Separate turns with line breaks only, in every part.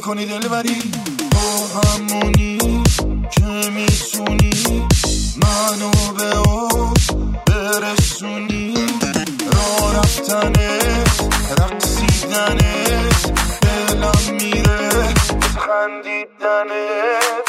میکنی دلبری، تو همونی که میتونی منو به اوج برسونی. راه رفتنت، رقصیدنت، دلم میره خندیدنت.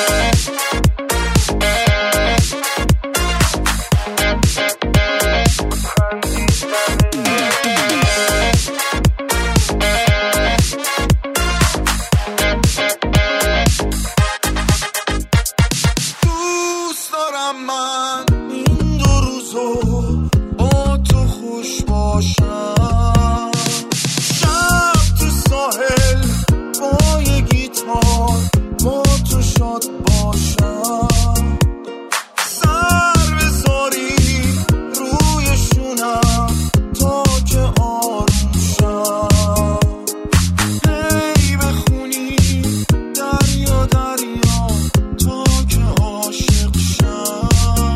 من این دو روزو با تو خوش باشم، شب تو ساحل با یه گیتار با تو شاد باشم. سر بذاری روی شونم تا که آروم شم. هی بخونی دریا دریا تا که عاشق شم.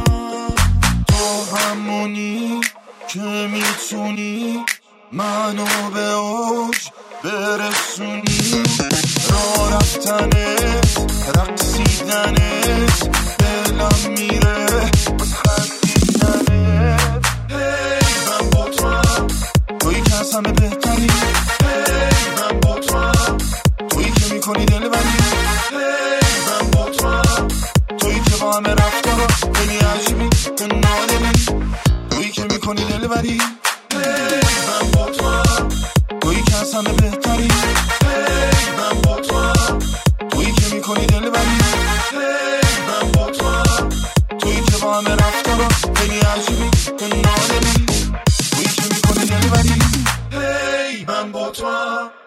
همونی که میتونی منو به اوج برسونی. راه رفتنت، رقصیدنت، دلم میره خندیدنت. هی من با تو هم، تویی که از همه بهتری. هی من با تو هم، تویی که میکنی دلبری. هی من با تو هم، تویی که با همه رفتارا خیلی عجیبی که نادمی. تویی که میکنی دلبری. من با تو هم، تویی که از همه بهتری. من با تو هم، تویی که میکنی دلبری. من با تو هم، تویی که با همه رفتارا خیلی عجیبی که نادمی. تویی که میکنی دلبری. من با تو هم.